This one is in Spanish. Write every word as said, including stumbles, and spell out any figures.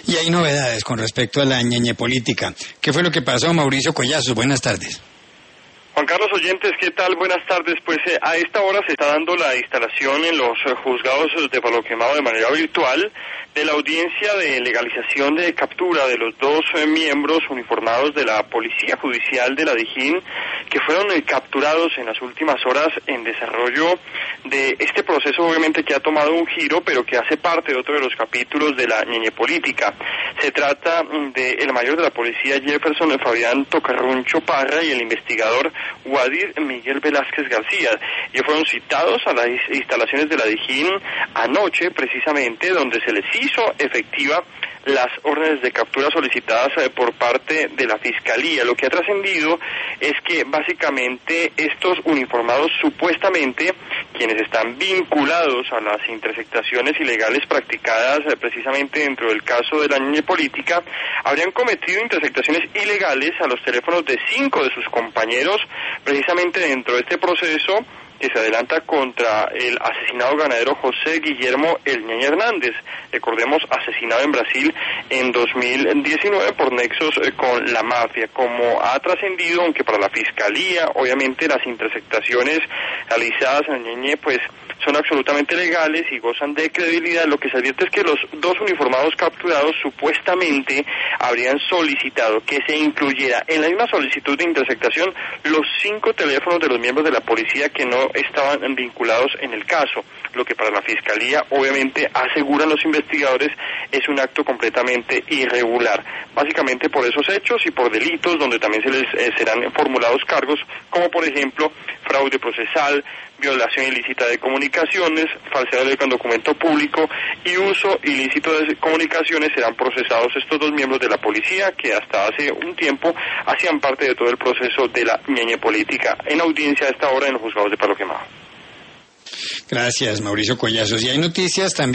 Y hay novedades con respecto a la ñeñe política. ¿Qué fue lo que pasó, Mauricio Collazos? Buenas tardes. Juan Carlos Oyentes, ¿qué tal? Buenas tardes. Pues eh, a esta hora se está dando la instalación en los eh, juzgados de Palo Quemado de manera virtual de la audiencia de legalización de captura de los dos eh, miembros uniformados de la Policía Judicial de la Dijín que fueron eh, capturados en las últimas horas en desarrollo de este proceso, obviamente que ha tomado un giro, pero que hace parte de otro de los capítulos de la ñeñe política. Se trata de el mayor de la policía, Jefferson Fabián Tocarruncho Parra, y el investigador Guadir Miguel Velázquez García. Ellos fueron citados a las instalaciones de la Dijín anoche, precisamente, donde se les hizo efectiva las órdenes de captura solicitadas eh, por parte de la Fiscalía. Lo que ha trascendido es que básicamente estos uniformados, supuestamente quienes están vinculados a las interceptaciones ilegales practicadas eh, precisamente dentro del caso de la ñeñe política, habrían cometido interceptaciones ilegales a los teléfonos de cinco de sus compañeros, precisamente dentro de este proceso que se adelanta contra el asesinado ganadero José Guillermo El Ñeñe Hernández, recordemos, asesinado en Brasil en dos mil diecinueve por nexos con la mafia. Como ha trascendido, aunque para la Fiscalía, obviamente las interceptaciones realizadas en Ñeñe, pues son absolutamente legales y gozan de credibilidad, lo que se advierte es que los dos uniformados capturados supuestamente habrían solicitado que se incluyera en la misma solicitud de interceptación los cinco teléfonos de los miembros de la policía que no estaban vinculados en el caso, lo que para la Fiscalía, obviamente, aseguran los investigadores, es un acto completamente irregular. Básicamente por esos hechos y por delitos donde también se les eh, serán formulados cargos, como por ejemplo fraude procesal, violación ilícita de comunicaciones, falsedad de documento público y uso ilícito de comunicaciones. Serán procesados estos dos miembros de la policía que hasta hace un tiempo hacían parte de todo el proceso de la ñeñe política, en audiencia a esta hora en los juzgados de Palo Quemado. Gracias, Mauricio Collazos. Y hay noticias también.